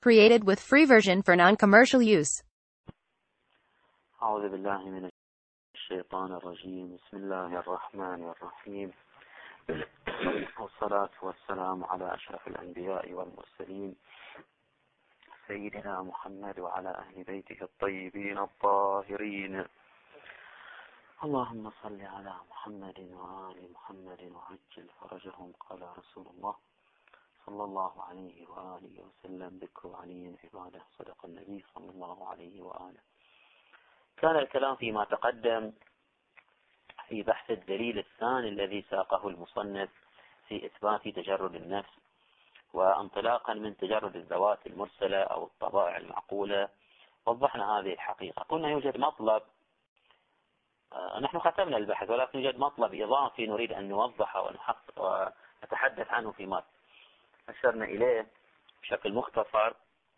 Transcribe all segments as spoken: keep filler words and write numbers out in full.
Created with free version for non-commercial use. أعوذ بالله من الشيطان الرجيم. بسم الله الرحمن الرحيم. والصلاة والسلام على أشرف الأنبياء والمرسلين سيدنا محمد وعلى أهل بيته الطيبين الطاهرين. اللهم صل على محمد وآل محمد وعجل فرجهم. قال رسول الله صلى الله عليه وآله وسلم: ذكر علي عباده. صدق النبي صلى الله عليه وآله. كان الكلام فيما تقدم في بحث الدليل الثاني الذي ساقه المصنف في إثبات تجرد النفس، وانطلاقا من تجرد الذوات المرسلة أو الطبائع المعقولة وضحنا هذه الحقيقة. قلنا يوجد مطلب، نحن ختمنا البحث، ولكن يوجد مطلب إضافي نريد أن نوضحه ونحقق ونتحدث عنه فيما أشرنا إليه بشكل مختصر.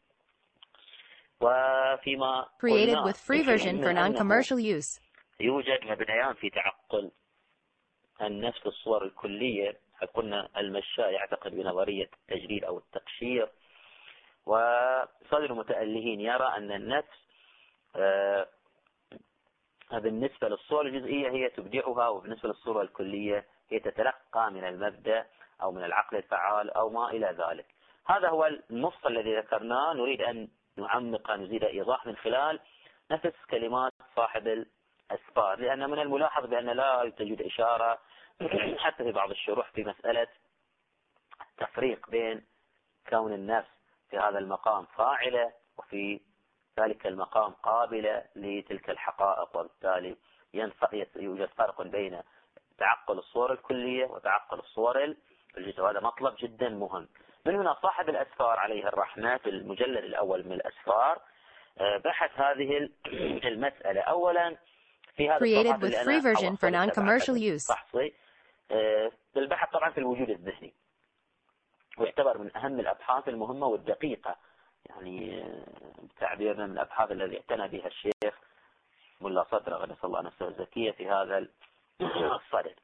وفيما Created with free version for non-commercial use. يوجد مبنيان في تعقل النفس الصور الكلية. قلنا المشاء يعتقد بنظرية التجريد أو التقشير، وصدر المتألهين يرى أن النفس آه بالنسبة للصور الجزئية هي تبدعها، وبالنسبة للصورة الكلية هي تتلقى من المبدأ أو من العقل الفعال أو ما إلى ذلك. هذا هو النص الذي ذكرناه. نريد أن نعمق نزيد إيضاح من خلال نفس كلمات صاحب الأسفار، لأن من الملاحظ بأن لا توجد إشارة حتى في بعض الشروح في مسألة التفريق بين كون النفس في هذا المقام فاعلة وفي ذلك المقام قابلة لتلك الحقائق، وبالتالي يوجد فرق بين تعقل الصور الكلية وتعقل الصور الجزئية. وهذا مطلب جدا مهم. من هنا صاحب الأسفار عليه الرحمة في المجلد الأول من الأسفار بحث هذه المسألة. أولا في هذا Created with free version for non-commercial use. البحث طبعا في الوجود الذهني، ويعتبر من أهم الأبحاث المهمة والدقيقة، يعني بتعبيرنا من الأبحاث الذي اعتنى بها الشيخ ملا صدر غدس الله نفسه الزكية في هذا الصدد.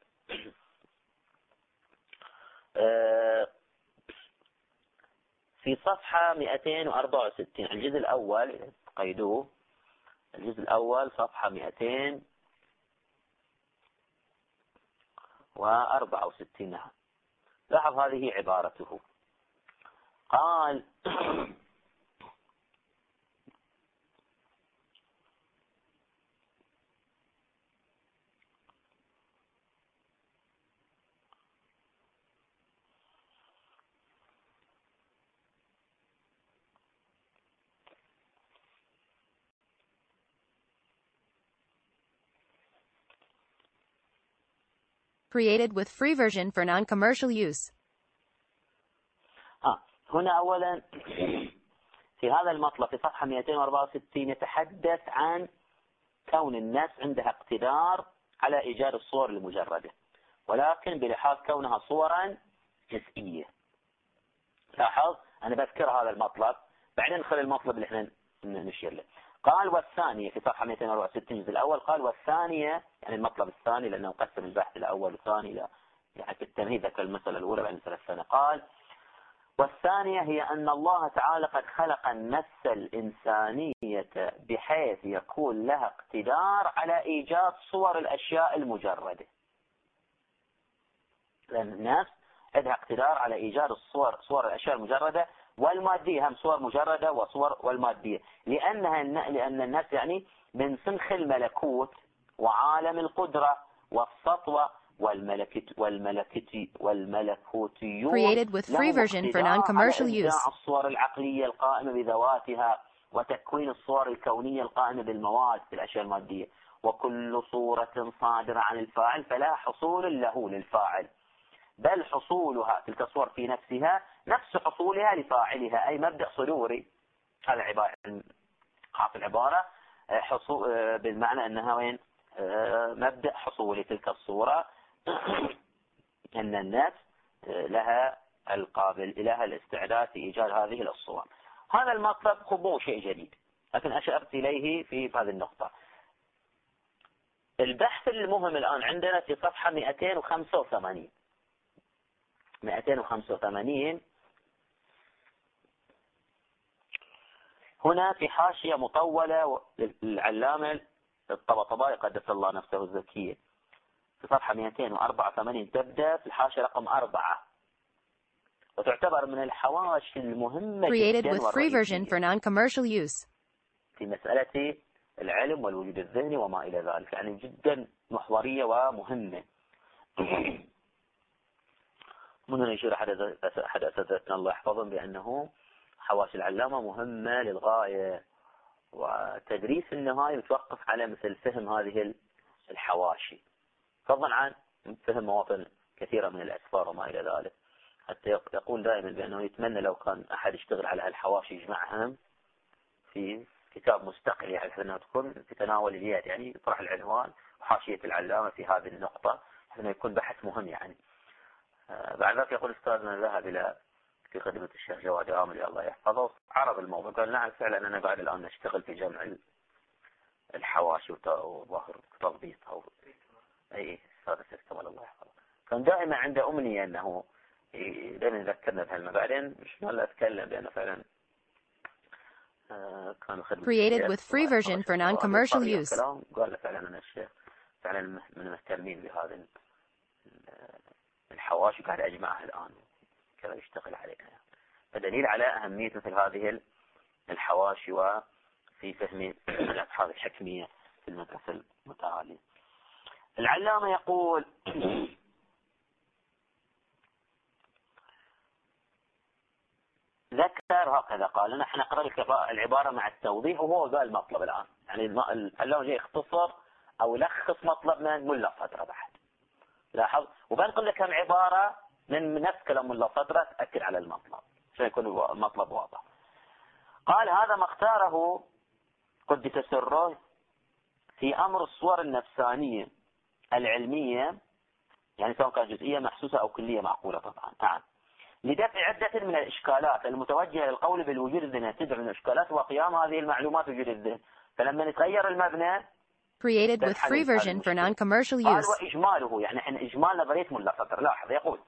في صفحة مئتين وأربعة وستين الجزء الأول، قيدوه الجزء الأول صفحة مئتين وأربعة وستين. لاحظ هذه عبارته. قال: Created with free version for non-commercial use. آه. هنا أولا في هذا المطلب في صفحة مئتين وأربعة وستين يتحدث عن كون النفس عندها اقتدار على إيجاد الصور المجردة، ولكن بلحاظ كونها صورا جزئية. لاحظ أنا بذكر هذا المطلب، بعدين ندخل المطلب اللي احنا نشير له. قال: والثانية في صفحة مئتين وأربعة وستين الجزء الأول. قال: والثانية يعني المطلب الثاني، لأنه قسم البحث الأول والثاني لا يعني في التمهيد ذكر المسألة الأولى بعد المسألة الثانية. قال: والثانية هي أن الله تعالى قد خلق النفس الإنسانية بحيث يكون لها اقتدار على إيجاد صور الأشياء المجردة. لأن النفس عندها اقتدار على إيجاد الصور صور الأشياء المجردة والمادية، هم صور مجردة وصور والمادية، لأنها لأن النفس يعني من سنخ الملكوت وعالم القدرة والسطوة والملكت والملكت والملكوتيون. Created with free version for non-commercial use. الصور العقلية القائمة بذواتها وتكوين الصور الكونية القائمة بالمواد في الأشياء المادية. وكل صورة صادرة عن الفاعل فلا حصول له للفاعل، بل حصولها تلك الصور في نفسها نفس حصولها لفاعلها، أي مبدأ صدوري. هذا عبارة خاف العبارة حصول بالمعنى أنها وين مبدأ حصول تلك الصورة أن النفس لها القابل لها الاستعداد في إيجاد هذه الصور. هذا المطلب خبوه شيء جديد، لكن أشرت إليه في هذه النقطة. البحث المهم الآن عندنا في صفحة مئتين وخمسة وثمانين مئتين وخمسة وثمانين هنا في حاشية مطولة للعلامة الطبطبائي قدس الله نفسه الزكية في صفحة مئتين وأربعة وثمانين تبدأ في الحاشية رقم أربعة، وتعتبر من الحواشي المهمة Created جدا with free version والرئيسية for non-commercial use. في مسألة العلم والوجود الذهني وما إلى ذلك، يعني جدا محورية ومهمة. من هنا يشير أحد أساتذتنا الله يحفظهم بأنه حواشي العلامة مهمة للغاية، وتدريس النهاية يتوقف على مثل فهم هذه الحواشي، فضلا عن فهم مواطن كثيرة من الأسفار وما إلى ذلك. حتى يقول دائما بأنه يتمنى لو كان أحد يشتغل على هالحواشي يجمعها في كتاب مستقل، يعني أنها تكون في تناول اليد، يعني يطرح العنوان وحاشية العلامة في هذه النقطة، أنه يكون بحث مهم يعني. بعد ذلك يقول أستاذنا ذهب إلى في خدمة الشيخ جواد عامري الله يحفظه، عرض الموضوع قال نعم فعلا أنا قاعد الآن أشتغل في جمع الحواشي وظاهر تضبيط أو أي أستاذ سيستمر الله يحفظه. كان دائما عنده أمنية أنه دائما يذكرنا بهالما، بعدين مش مال أتكلم لأنه فعلا كان خدمة Created with free version for non-commercial use. قال له فعلا أنا الشيخ فعلا من المهتمين بهذا الحواشي قاعد أجمعها الآن كذا يشتغل عليها، فدليل على أهمية مثل هذه الحواشي وفي فهم الأبحاث الحكمية في المدرسة المتعالية. العلامة يقول ذكر هكذا قال أنا احنا نقرأ لك العبارة مع التوضيح وهو ذا المطلب الآن، يعني العلامة جاي يختصر أو يلخص مطلب من ملا فترة بعد لاحظ، وبنقل لك كم عبارة من نفس كلام ملا فترة تأكد على المطلب عشان يكون المطلب واضح. قال هذا ما اختاره قدس سره في أمر الصور النفسانية العلمية، يعني سواء كانت جزئية محسوسة أو كلية معقولة طبعا. نعم، لدفع عدة من الإشكالات المتوجهة للقول بالوجود الذهني، تدعو من الإشكالات وقيام هذه المعلومات وجود الذهن، فلما يتغير المبنى Created with free version for non-commercial use. قال وإجماله، يعني احنا إجمال نظرية ملا فترة. لاحظ يقول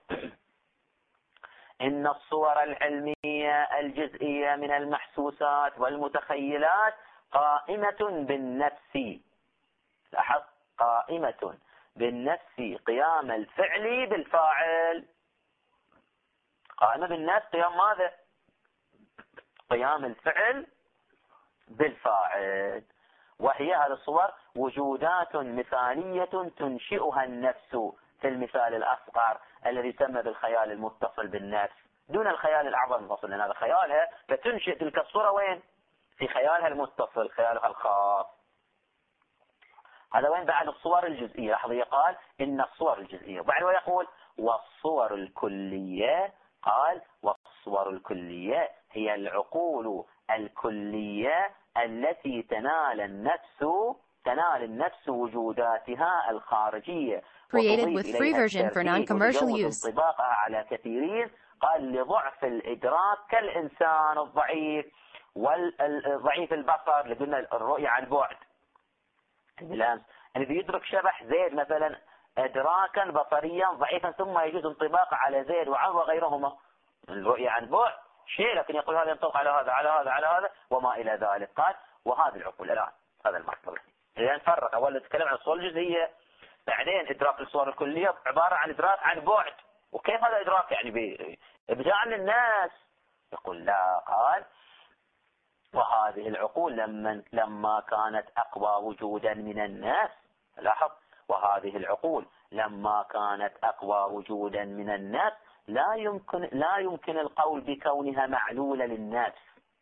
إن الصور العلمية الجزئية من المحسوسات والمتخيلات قائمة بالنفس، لاحظ قائمة بالنفس قيام الفعل بالفاعل، قائمة بالنفس قيام ماذا؟ قيام الفعل بالفاعل، وهي هذه الصور وجودات مثالية تنشئها النفس في المثال الأصغر الذي يسمى بالخيال المتصل بالنفس دون الخيال الأعظم المتصل، لأن هذا خيالها فتنشئ تلك الصورة وين؟ في خيالها المتصل، خيالها الخاص. هذا وين بعد الصور الجزئية؟ لاحظ قال إن الصور الجزئية، وبعد يقول والصور الكلية، قال والصور الكلية هي العقول الكلية التي تنال النفس تنال النفس وجوداتها الخارجية Created with free version for non-commercial use. انطباقها على كثيرين، قال لضعف الإدراك كالإنسان الضعيف والضعيف البصر اللي قلنا الرؤية عن بعد، البلانس اللي بيدرك شبح زيد مثلا إدراكا بصريا ضعيفا ثم يجوز انطباقه على زيد وعن وغيرهما، الرؤية عن بعد شيء لكن يقول هذا ينطبق على هذا على هذا على هذا وما إلى ذلك. قال وهذه العقول الآن هذا المطلب، إذا نفرق أولا نتكلم عن الصور الجزئية، بعدين إدراك الصور الكلية عبارة عن إدراك عن بعد، وكيف هذا إدراك يعني بإبداع للناس؟ يقول لا، قال وهذه العقول لما لما كانت أقوى وجودا من الناس، لاحظ وهذه العقول لما كانت أقوى وجودا من الناس لا يمكن لا يمكن القول بكونها معلولة للناس.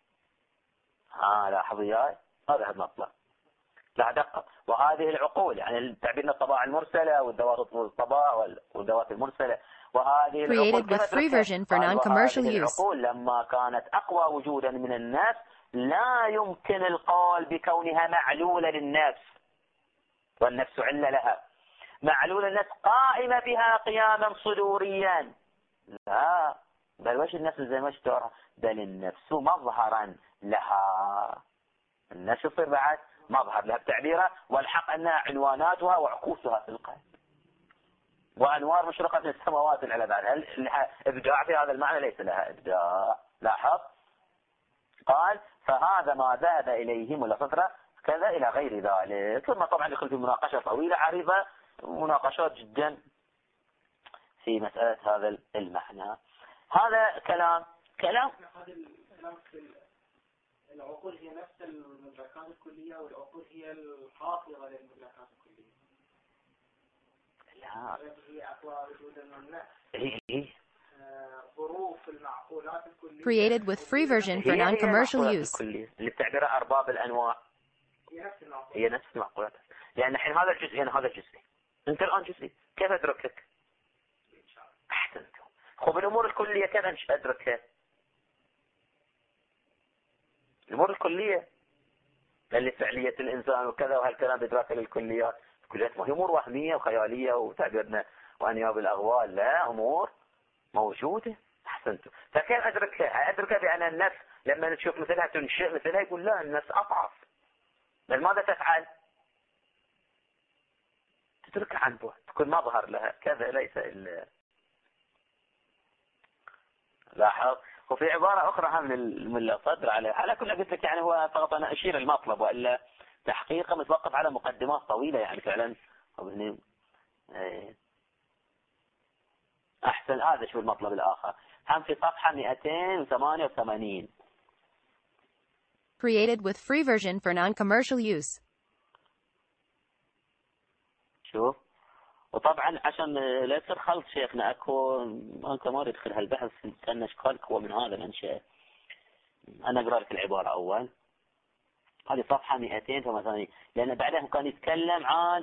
ها لاحظ يا هذا المطلب، لا دقق. وهذه العقول يعني تعبيرنا الطباع المرسلة والدوات الطباع والدوات المرسلة، وهذه Created with free version for non-commercial use. العقول لما كانت أقوى وجودا من الناس لا يمكن القول بكونها معلولة للنفس، والنفس علة لها، معلولة النفس قائمة بها قياما صدوريا، لا بل وش النفس زي ما شتورها، بل النفس مظهرا لها، النفس يصير بعد مظهر لها بتعبيرها، والحق أنها عنواناتها وعكوسها في القلب وأنوار مشرقة من السماوات العلى بعد. هل لها إبداع في هذا المعنى؟ ليس لها إبداع. لاحظ قال فهذا ما ذهب إليه ملا صدرة كذا إلى غير ذلك. ثم طبعا يدخل في مناقشة طويلة عريضة، مناقشات جدا في مسألة هذا المعنى. هذا كلام كلام العقول هي نفس المدركات الكلية، والعقول هي الحافظة للمدركات الكلية. لا هي أقوى وجودا من النفس. هي ظروف المعقولات الكلية. Created with free version for non-commercial use. اللي بتعبرها أرباب الأنواع هي نفس المعقولات. هي نفس المعقولات. لأن الحين هذا الجزء أنا هذا الجزء، أنت الآن جزء، كيف أدركك؟ أحسنتم. خب الأمور الكلية كيف أدركها؟ الأمور الكلية اللي فعلية الإنسان وكذا وهالكلام بإدراك للكليات، الكليات ما هي أمور وهمية وخيالية وتعبيرنا وأنياب الأغوال، لا، أمور موجودة. أحسنتم. فكيف أدركها؟ أدركها بأن النفس لما نشوف مثلها تنشئ مثلها يقول لا، النفس أضعف. بل ماذا تفعل؟ تتركها عن بعد، تكون ما ظهر لها كذا، ليس إلا. لاحظ. وفي عبارة أخرى من الملا صدر على على كل قلت لك يعني هو فقط أنا أشير المطلب، وإلا تحقيقه متوقف على مقدمات طويلة يعني فعلا. أحسن. هذا شو المطلب الآخر هم في صفحة مئتين وثمانية وثمانين. Created with free version for non-commercial use. شوف. وطبعا عشان لا يصير خلط شيخنا اكو انت ما يدخل هالبحث كان اشكالك هو من هذا المنشأ. انا اقرا لك العبارة اول. هذه صفحة مئتين وثمانين، لان بعدها كان يتكلم عن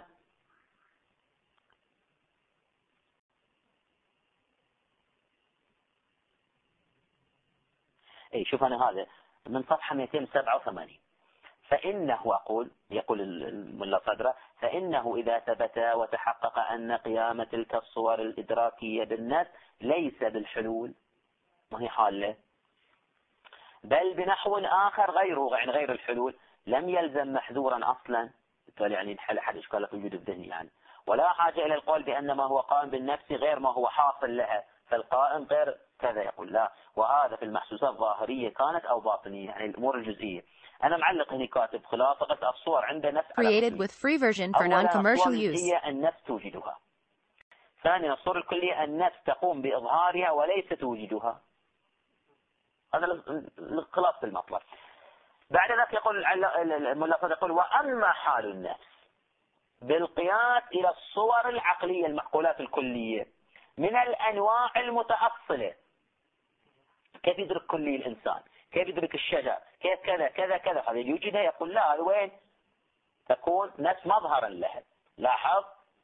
اي شوف انا هذا من صفحة مئتين وسبعة وثمانين. فإنه أقول يقول الملا صدرة فإنه إذا ثبت وتحقق أن قيام تلك الصور الإدراكية بالنفس ليس بالحلول، ما هي حالة، بل بنحو آخر غيره يعني غير الحلول، لم يلزم محذورا أصلا، يعني نحل أحد إشكالات الوجود الذهني يعني، ولا حاجة إلى القول بأن ما هو قائم بالنفس غير ما هو حاصل لها، فالقائم غير كذا. يقول لا، وهذا في المحسوسات ظاهرية كانت أو باطنية، يعني الأمور الجزئية. أنا معلق هنا كاتب خلاصة الصور عند نفس. Created with free version for non-commercial use. النفس توجدها. ثانيا الصورة الكلية النفس تقوم بإظهارها وليس توجدها. هذا خلاصة المطلب. بعد ذلك يقول الملا يقول وأما حال النفس بالقياس إلى الصور العقلية المعقولات الكلية من الأنواع المتأصلة، كيف يدرك كلي الإنسان، كيف يدرك الشجر، كيف كذا كذا كذا، هذا يوجدها. يقول لا، هذا وين تكون نفس مظهرا لها. لاحظ.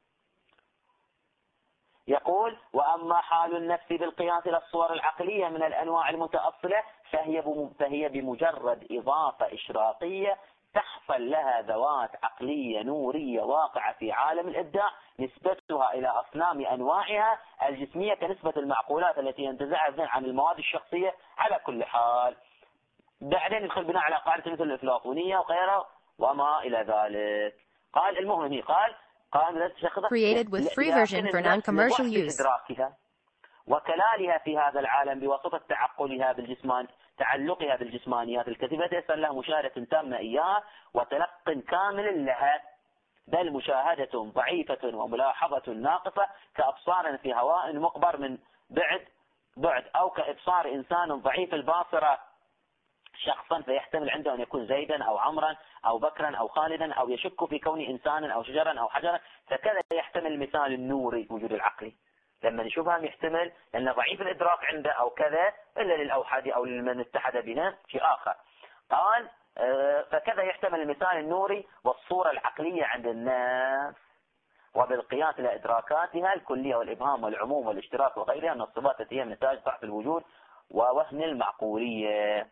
يقول وأما حال النفس بالقياس إلى الصور العقلية من الأنواع المتأصلة فهي فهي بمجرد إضافة إشراقية تحصل لها ذوات عقلية نورية واقعة في عالم الإبداع، نسبتها إلى أصنام أنواعها الجسمية كنسبة المعقولات التي ينتزعها الذهن عن المواد الشخصية. على كل حال بعدين يدخل بناء على قاعدة مثل الأفلاطونية وغيرها وما إلى ذلك. قال المهم قال قال Created with free version for non-commercial use. وكلالها في هذا العالم بواسطة تعقلها بالجسمان تعلقها بالجسمانيات الكثيرة يسر لها مشاهدة تامة إياها وتلق كامل لها، بل مشاهدة ضعيفة وملاحظة ناقصة كأبصار في هواء مقبر من بعد بعد أو كإبصار إنسان ضعيف الباصرة شخصا فيحتمل عنده أن يكون زيدا أو عمرا أو بكرا أو خالدا أو يشك في كون إنسانا أو شجرا أو حجرا. فكذا يحتمل المثال النوري وجود العقلي لما نشوفها يحتمل لأن ضعيف الإدراك عنده أو كذا إلا للأوحاد أو لمن اتحد بنا شيء آخر. قال فكذا يحتمل المثال النوري والصورة العقلية عند الناس، وبالقياس إلى إدراكاتها الكلية والإبهام والعموم والاشتراك وغيرها من الصفات التي هي نتاج ضعف الوجود ووهن المعقولية.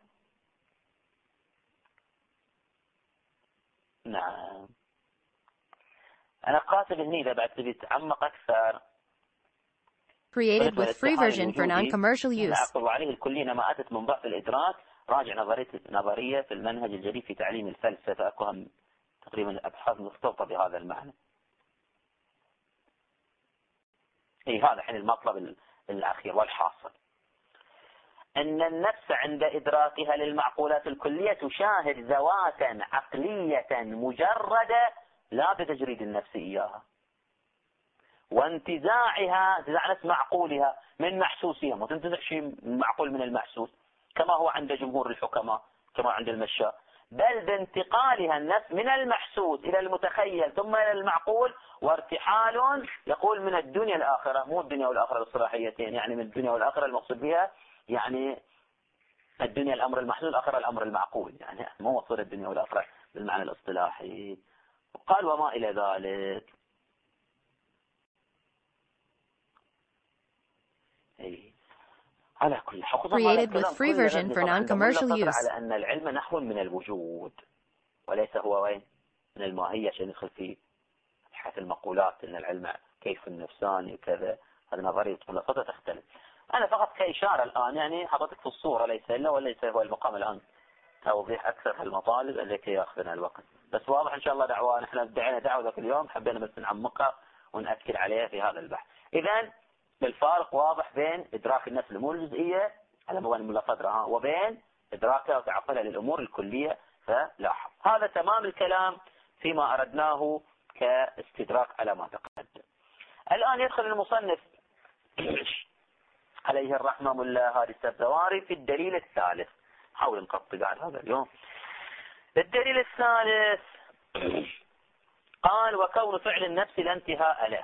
نعم. أنا قاتل هني إذا بعد تبي تتعمق أكثر. Created with free version for non-commercial use. العقل عليه الكلية ما أتت من ضعف الإدراك. راجع نظرية نظرية في المنهج الجديد في تعليم الفلسفة، أكوهم تقريبا أبحاث مرتبطة بهذا المعنى. إيه هذا حين المطلب الأخير والحاصل. أن النفس عند إدراكها للمعقولات الكلية تشاهد ذواتا عقلية مجردة لا بتجريد النفس إياها، وانتزاعها انتزاع نفس معقولها من محسوسها، ما تنتزع شيء معقول من المحسوس كما هو عند جمهور الحكماء كما عند المشاة، بل بانتقالها النفس من المحسوس إلى المتخيل ثم إلى المعقول، وارتحال يقول من الدنيا الآخرة، مو الدنيا والآخرة بالصلاحيتين، يعني من الدنيا والآخرة المقصود بها يعني الدنيا الأمر المحسوس، الآخرة الأمر المعقول، يعني مو وصول الدنيا والآخرة بالمعنى الاصطلاحي. قال وما إلى ذلك. أي. على كل حال Created with free version for non-commercial use. على أن العلم نحو من الوجود وليس هو وين من الماهية، عشان ندخل في حيث المقولات أن العلم كيف النفساني وكذا، هذه نظرية ملخصة تختلف. أنا فقط كإشارة الآن يعني حطيتك في الصورة، ليس إلا وليس هو المقام الآن توضيح أكثر المطالب التي يأخذنا الوقت، بس واضح إن شاء الله دعوة، نحن دعينا دعوة ذاك اليوم حبينا بس نعمقها ونأكد عليها في هذا البحث. إذن الفارق واضح بين إدراك النفس الأمور الجزئية على موان الملافظة وبين إدراكها وتعقلها للأمور الكلية. فلاحظ هذا تمام الكلام فيما أردناه كاستدراك على ما تقدم. الآن يدخل المصنف عليه الرحمة ملا هادي السبزواري في الدليل الثالث. حاول نقطع بعد هذا اليوم. الدليل الثالث قال وكون فعل النفس لا انتهاء له.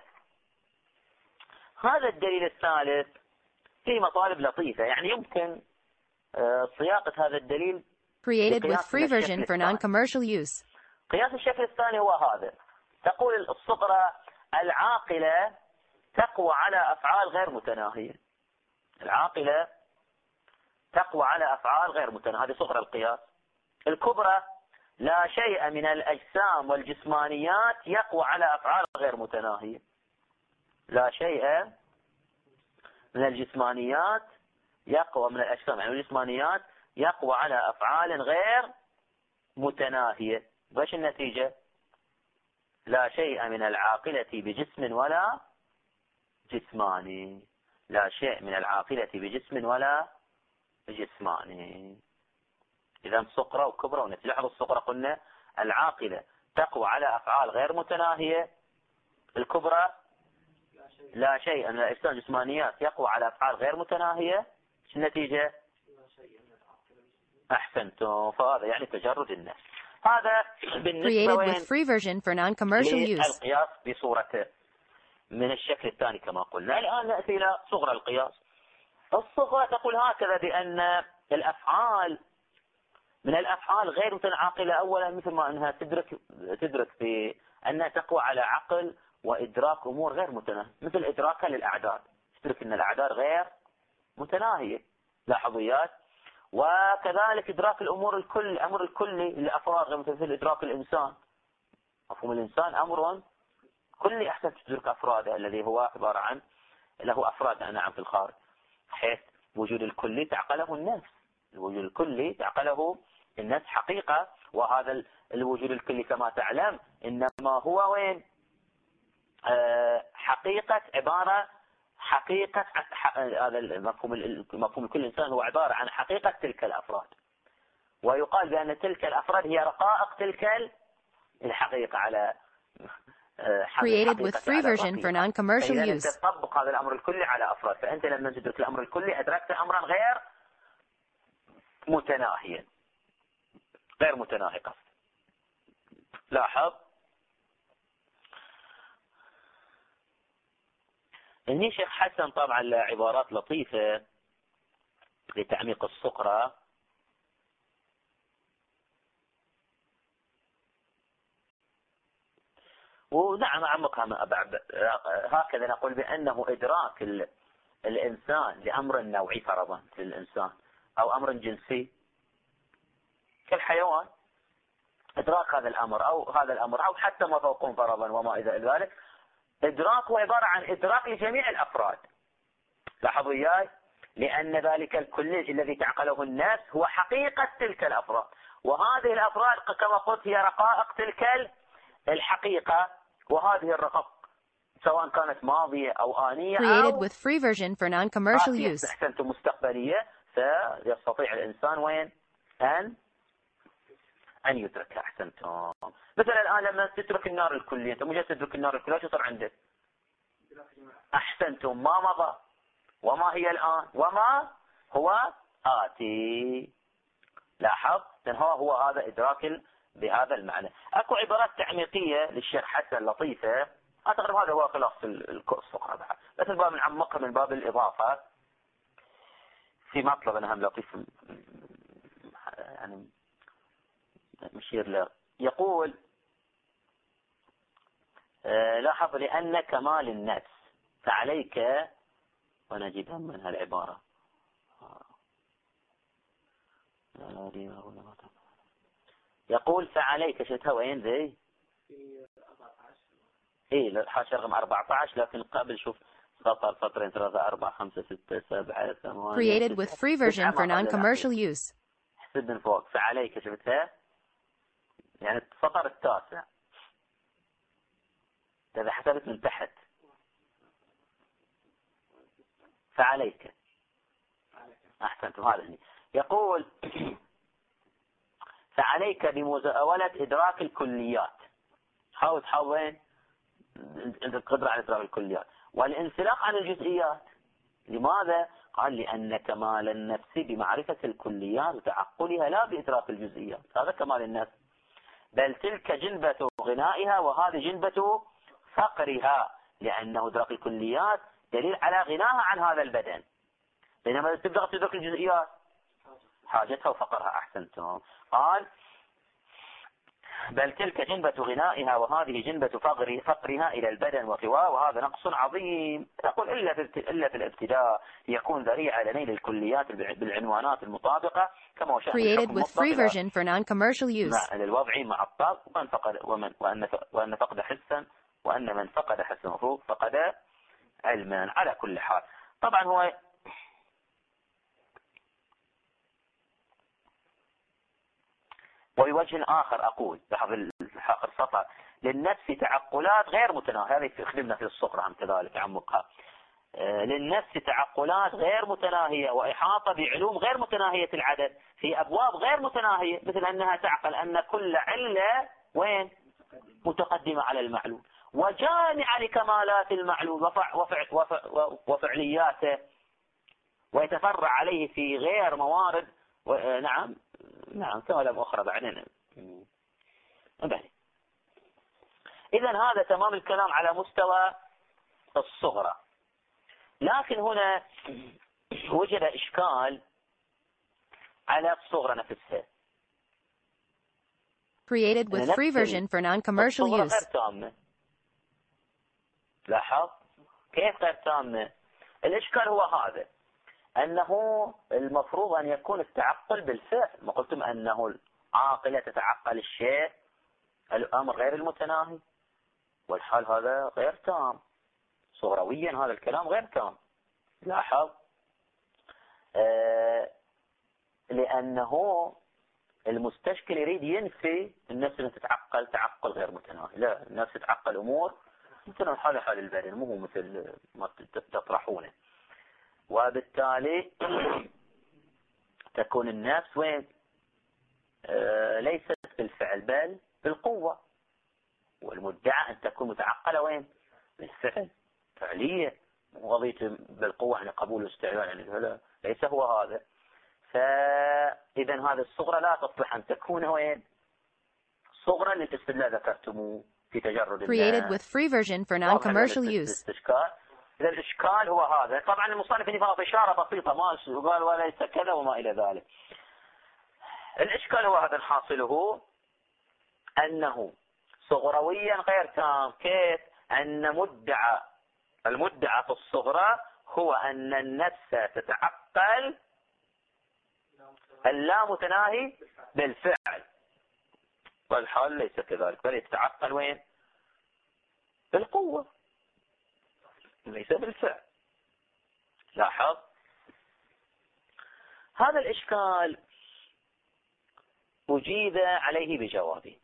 هذا الدليل الثالث فيه مطالب لطيفة، يعني يمكن صياغة هذا الدليل created with free version for non-commercial use. قياس الشكل الثاني هو هذا. تقول الصقرة العاقلة تقوى على أفعال غير متناهية. العاقلة تقوى على أفعال غير متناهية، هذه صقرة القياس. الكبرى لا شيء من الأجسام والجسمانيات يقوى على أفعال غير متناهية. لا شيء من الجسمانيات يقوى من الأجسام يعني الجسمانيات يقوى على أفعال غير متناهية. وش النتيجة؟ لا شيء من العاقلة بجسم ولا جسماني. لا شيء من العاقلة بجسم ولا جسماني. إذا صقرة وكبرى ونتيجة. لاحظوا الصقرة قلنا العاقلة تقوى على أفعال غير متناهية. الكبرى لا شيء من الأجسام الجسمانيات يقوى على أفعال غير متناهية. ايش النتيجة؟ أحسنتم. فهذا يعني تجرد النفس. هذا بالنسبة وين للقياس بصورته من الشكل الثاني كما قلنا. الآن نأتي إلى صغرى القياس. الصغرى تقول هكذا بأن الأفعال من الأفعال غير متناقلة. أولا مثل ما أنها تدرك تدرك بأنها تقوى على عقل وإدراك أمور غير متناهية، مثل إدراكها للأعداد. تدرك أن الأعداد غير متناهية. لاحظيات. وكذلك إدراك الأمور الكل الأمر الكلي للأفراد غير مثل إدراك الإنسان. مفهوم الإنسان أمر كلي أحسن تدرك أفراده الذي هو عبارة عن له أفراد نعم في الخارج، حيث وجود الكلي تعقله النفس. الوجود الكلي تعقله النفس حقيقة. وهذا الوجود الكلي كما تعلم إنما هو وين آه حقيقة عبارة حقيقة هذا المفهوم المفهوم كل إنسان هو عبارة عن حقيقة تلك الأفراد. ويقال بأن تلك الأفراد هي رقائق تلك الحقيقة على created with free version for non-commercial use. تطبق هذا الأمر الكلي على أفراد. فأنت لما تدرك الأمر الكلي أدركت أمرا غير متناهيا غير متناهي قصد. لاحظ إني شيخ حسن طبعا لعبارات لطيفة لتعميق الصقرة. ونعم أعمقها بعد. هكذا نقول بأنه إدراك الإنسان لأمر نوعي فرضا للإنسان أو أمر جنسي كالحيوان، إدراك هذا الأمر أو هذا الأمر أو حتى ما فوقهم فرضا وما إلى ذلك، إدراكه عبارة عن إدراك لجميع الأفراد. لاحظوا إياي. لأن ذلك الكل الذي تعقله النفس هو حقيقة تلك الأفراد، وهذه الأفراد كما قلت هي رقائق تلك الحقيقة. وهذه الرقائق سواء كانت ماضية أو آنية created أو with free version for non-commercial use. أحسنت مستقبلية. سيستطيع الإنسان وين أن أن يدركها. أحسنتم. مثلا الآن لما تترك النار الكلية، أنت مجرد تترك النار الكلية شو صار عندك؟ أحسنتم. ما مضى وما هي الآن وما هو آتي. لاحظ هو هو هذا إدراك بهذا المعنى. أكو عبارات تعميقية للشيخ حسن لطيفة، أعتقد هذا هو خلاص الفقرة بعد، بس الباب نعمقها من باب الإضافة في مطلب أنا هم لطيف يعني مشير له. يقول آه لاحظ لأن كمال النفس فعليك، ونجد من هالعبارة يقول فعليك شتها وين ذي ايه الحاشية رقم أربعة عشر، لكن قبل شوف سطر سطرين ثلاثة أربعة خمسة ستة سبعة ثمانية Created with free version for non-commercial use. حسب من فوق فعليك شفتها يعني السطر التاسع إذا حسبت من تحت فعليك. أحسنتم. هذا هني يقول فعليك بمزاولة إدراك الكليات. حاول تحاول وين أنت القدرة على إدراك الكليات والانسلاخ عن الجزئيات. لماذا؟ قال لأن كمال النفس بمعرفة الكليات وتعقلها لا بإدراك الجزئيات. هذا كمال النفس. بل تلك جنبة غنائها وهذه جنبة فقرها، لأنه إدراك الكليات دليل على غناها عن هذا البدن، بينما تبدأ تدرك الجزئيات حاجتها وفقرها. أحسنتم. قال بل تلك جنبة غنائها وهذه جنبة فقر فقرها إلى البدن وقواه، وهذا نقص عظيم. يقول إلا في إلا في الابتداء يكون ذريعة لنيل الكليات بالعنوانات المطابقة كما هو شأن Created with free version for non-commercial use. مع الوضع مع الطاق ومن فقد ومن وأن وأن فقد حسا وأن من فقد حسا المفروض فقد علما. على كل حال طبعا هو وبوجه آخر أقول لاحظ آخر سطر للنفس تعقلات غير متناهية. هذه خدمنا في الصقر عن كذلك عمقها. للنفس تعقلات غير متناهية وإحاطة بعلوم غير متناهية العدد في أبواب غير متناهية، مثل أنها تعقل أن كل علة وين متقدمة على المعلوم وجامعة لكمالات المعلوم وفع وفع وفع وفعلياته، ويتفرع عليه في غير موارد و... نعم نعم كلام أخرى بعدين. إذن هذا تمام الكلام على مستوى الصغرى. لكن هنا وجد إشكال على الصغرى نفسها. Created with free version for non-commercial use. غير تامة. لاحظ كيف غير تامة؟ الإشكال هو هذا، أنه المفروض أن يكون التعقل بالفعل. ما قلتم أنه العاقلة تتعقل الشيء الأمر غير المتناهي، والحال هذا غير تام. صغرويا هذا الكلام غير تام. لاحظ آه لأنه المستشكل يريد ينفي النفس أن تتعقل تعقل غير متناهي. لا، النفس تتعقل أمور مثل حال حال البدن، مو مثل ما تطرحونه. وبالتالي تكون النفس وين آه ليست بالفعل بل بالقوة، والمدعى أن تكون متعقلة وين بالفعل فعلية. وضيت بالقوة يعني قبول واستعلان يعني لا ليس هو هذا. فإذا هذه الصغرى لا تصلح أن تكون وين صغرى للاستدلال ذكرتموه في تجرد Created with free version for non-commercial use. إذا الإشكال هو هذا. طبعا المصنف هنا فاض إشارة بسيطة ما قال وليس كذا وما إلى ذلك. الإشكال هو هذا حاصله أنه صغرويا غير تام. كيف؟ أن مدعى المدعى في الصغرى هو أن النفس تتعقل اللا متناهي بالفعل، والحال ليس كذلك، بل يتعقل وين بالقوة ليس بالفعل. لاحظ هذا الإشكال أجيب عليه بجوابين.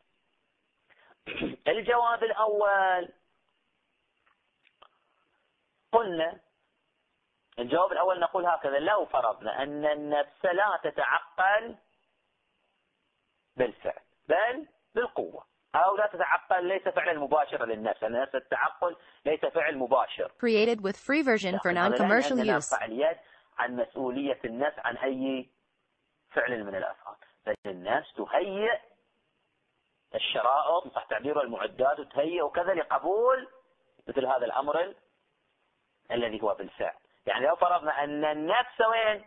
الجواب الأول قلنا الجواب الأول نقول هكذا: لو فرضنا أن النفس لا تتعقل بالفعل بل بالقوة، أو لا تتعقل، ليس فعلا مباشرا للنفس، لأن النفس التعقل ليس فعل مباشر. Created with free version for non-commercial لا use. نرفع اليد عن مسؤولية النفس عن أي فعل من الأفعال، بل النفس تهيئ الشرائط، صح تعبير، المعدات، وتهيئ وكذا لقبول مثل هذا الأمر الذي هو بالفعل. يعني لو فرضنا أن النفس وين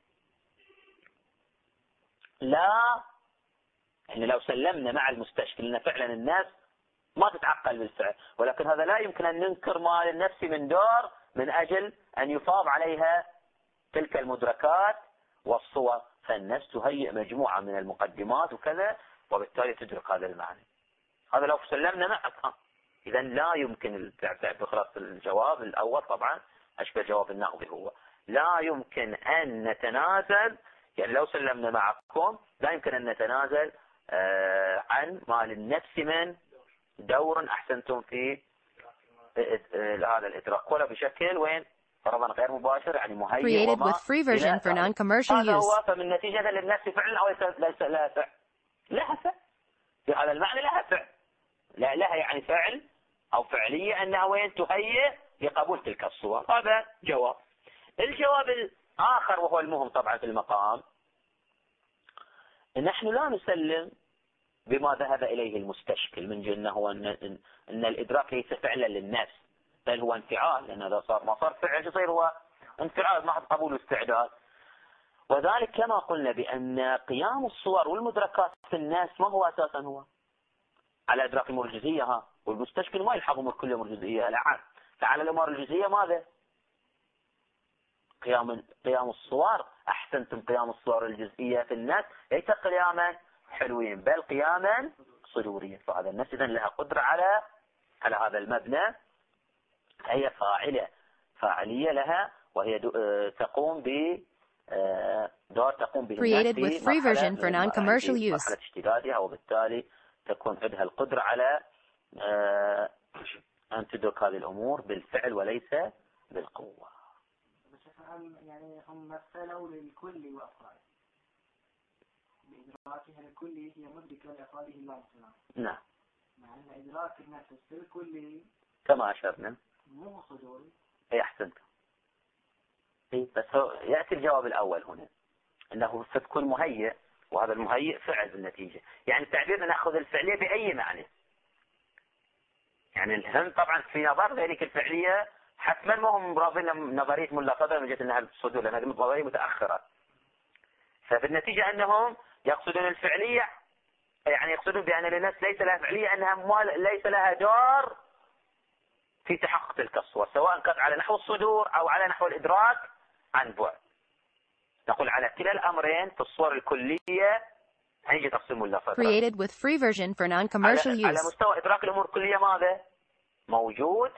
لا، يعني لو سلمنا مع المستشكل أن فعلا النفس ما تتعقل بالفعل، ولكن هذا لا يمكن أن ننكر ما للنفس من دور من أجل أن يفاض عليها تلك المدركات والصور، فالنفس تهيئ مجموعة من المقدمات وكذا، وبالتالي تدرك هذا المعنى. هذا لو سلمنا معك، إذا لا يمكن بخلاص الجواب الأول طبعا أشبه جواب النقضي، هو لا يمكن أن نتنازل، يعني لو سلمنا معكم لا يمكن أن نتنازل آه عن ما للنفس من دور أحسنتم في هذا الإدراك، ولا بشكل وين فرضا غير مباشر، يعني مهيئ Created وما with free version for non-commercial هذا هو. use. فمن نتيجة للنفس فعل أو ليس لها فعل؟ لها فعل في هذا المعنى، لها فعل، لا لها يعني فعل أو فعلية أنها وين تهيئ لقبول تلك الصور. هذا جواب. الجواب الآخر وهو المهم طبعا في المقام، نحن لا نسلم بما ذهب إليه المستشكل من جنة، هو أن, أن الإدراك ليس فعلا للنفس بل هو انفعال، لأن هذا صار ما صار فعل يصير هو انفعال محض قبول واستعداد. وذلك كما قلنا بأن قيام الصور والمدركات في الناس ما هو أساسا هو على إدراك الأمور الجزئية، ها، والمستشكل ما يلحظ أمور كل أمور جزئية، لا، فعلى الأمور الجزئية ماذا؟ قيام قيام الصور. أحسنتم، قيام الصور الجزئية في الناس ليس قياما حلوين بل قياما صدوريا. فهذا النفس إذن لها قدرة على على هذا المبنى، هي فاعلة فاعلية لها، وهي تقوم ب دور تقوم به Created with free version for non-commercial use. مرحلة اشتدادها، وبالتالي تكون عندها القدرة على أن تدرك هذه الأمور بالفعل وليس بالقوة. بس أفهم يعني هم مثلوا للكل وأفعاله، بإدراكها الكلي هي مدركة لأفعاله اللامسة. نعم. مع أن إدراك النفس الكلي كما أشرنا مو صدوري. أي أحسنت. بس هو يأتي الجواب الأول هنا أنه ستكون مهيئ، وهذا المهيئ فعل بالنتيجة. يعني التعبير نأخذ الفعلية بأي معنى، يعني الهم طبعا في نظر ذلك الفعلية حتما ما هم رافضين نظرية ملا فضل من جهة أنها الصدور، لأن هذه نظرية متأخرة. فبالنتيجة أنهم يقصدون الفعلية، يعني يقصدون بأن للنفس ليس لها فعلية، أنها ليس لها دور في تحقق تلك الصور، سواء كانت على نحو الصدور أو على نحو الإدراك عن بعد. نقول على كلا الأمرين في الصور الكلية هيجي تقسيم ولا فترة. Created with free version for non-commercial على, على use. مستوى إدراك الأمور الكلية ماذا موجود؟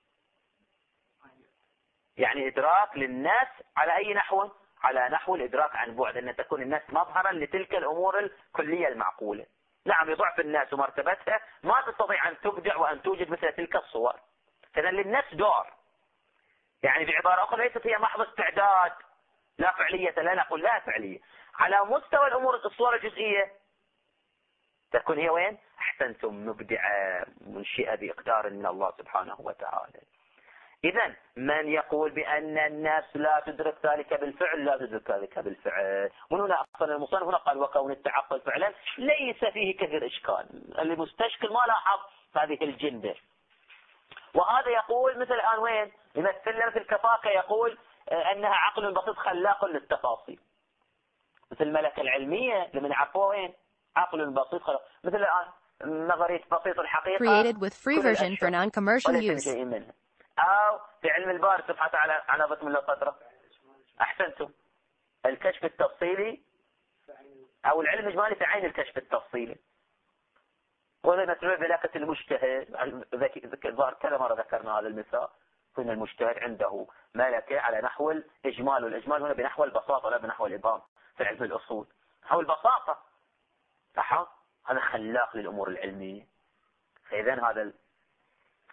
يعني إدراك للناس على أي نحو؟ على نحو الإدراك عن بعد، أن تكون الناس مظهرا لتلك الأمور الكلية المعقولة. نعم، لضعف الناس ومرتبتها ما تستطيع أن تبدع وأن توجد مثل تلك الصور، فإذا للنفس دور. يعني بعبارة أخرى ليست هي محض استعداد، لا فعلية، لا نقول لا فعلية. على مستوى الأمور الصور الجزئية تكون هي وين؟ أحسنتم، مبدعة منشئة بإقدار من الله سبحانه وتعالى. إذن من يقول بأن النفس لا تدرك ذلك بالفعل، لا تدرك ذلك بالفعل. ومن هنا أصلا المصنف هنا قال وكون التعقل فعلا ليس فيه كثير إشكال، اللي مستشكل ما لاحظ هذه الجنبة. وهذا يقول مثل الآن وين يمثل مثل كفاكة يقول أنها عقل بسيط خلاق للتفاصيل، مثل الملكة العلمية لمن يعرفوها وين عقل بسيط خلاق، مثل الآن نظرية بسيط الحقيقة Created with free version for non-commercial use. شيء منها. أو في علم الباري سبحانه وتعالى على ضد من القدرة. أحسنتم، الكشف التفصيلي أو العلم الإجمالي في عين الكشف التفصيلي. وهذا مثل ملكة المجتهد، ظهر كذا مرة ذكرنا هذا المثال، قلنا المجتهد عنده ملكة على نحو الإجمال، والإجمال هنا بنحو البساطة لا بنحو الإبهام في علم الأصول، نحو البساطة. صح، هذا خلاق للأمور العلمية. فإذا هذا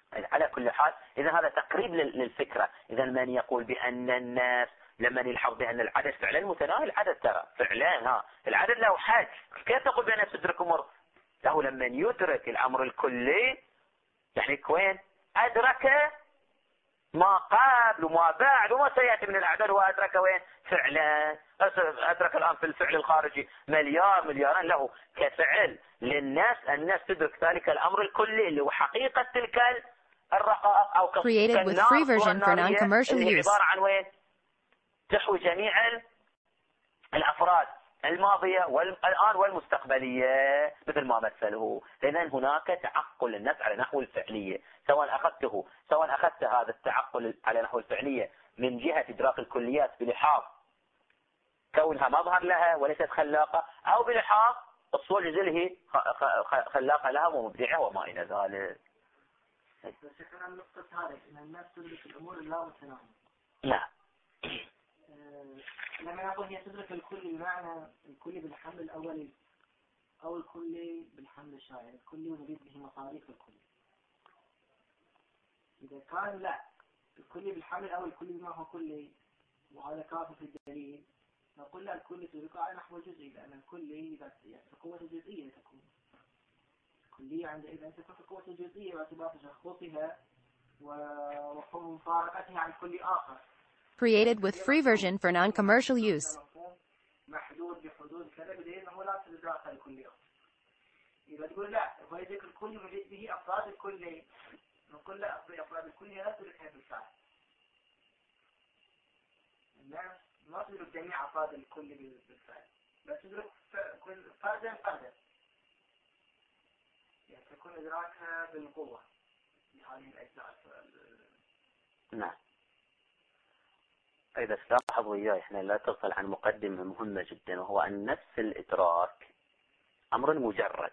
على كل حال إذا هذا تقريب للفكرة. إذا من يقول بأن الناس لما يلحظ بأن العدد فعلا متناهي، العدد ترى فعلا ها العدد له حد، كيف تقول بأنه تدرك أمر له لما يدرك الأمر الكلي؟ يعني كوين أدرك ما قبل وما بعد وما سيأتي من الأعداد، وأدرك وين فعلا. أدرك الآن في الفعل الخارجي مليار ملياران له كفعل للناس، الناس تدرك ذلك الأمر الكلي اللي هو حقيقة تلك الرقائق أو Created with free version for non-commercial اللي use. عبارة عن وين تحوي جميع الأفراد الماضية والآن والمستقبلية مثل ما مثله. إذن هناك تعقل النفس على نحو الفعلية، سواء أخذته سواء أخذت هذا التعقل على نحو الفعلية من جهة إدراك الكليات بلحاظ كونها مظهر لها وليست خلاقة، أو بلحاظ الصور الجزئية خلاقة لها ومبدعة وما إلى ذلك. بس احنا النقطة هذه ان الناس تدرك الامور اللا متناهية. لا. لما نقول هي تدرك الكلي بمعنى الكلي بالحمل الاولي او الكلي بالحمل الشائع، الكلي ونريد به مصاريف الكلي. اذا كان لا الكلي بالحمل الاول الكلي بما هو كلي وهذا كافي في الدليل، نقول لا الكلي تدركه على نحو جزئي، لان الكلي اذا يعني قوة جزئية تكون كلية عندئذ أن تكون قوة جزئية باعتبار تشخصها ومفارقتها عن كل آخر. Created with free version for non-commercial use. محدود بحدود كذا بدليل أنه لا تدرك الكلي آخر. إذا تقول لا هو يدرك الكلي مريد به أفراد الكلي، نقول لا أفراد الكلي لا تدركها بالفعل. الناس ما تدرك جميع أفراد الكلي بالفعل، بس تدرك كل فردا فردا. يعني تكون إدراكها بالقوة لهذه الأجزاء. نعم. إذا تلاحظ وياي إحنا لا تغفل عن مقدمة مهمة جدا، وهو أن نفس الإدراك أمر مجرد.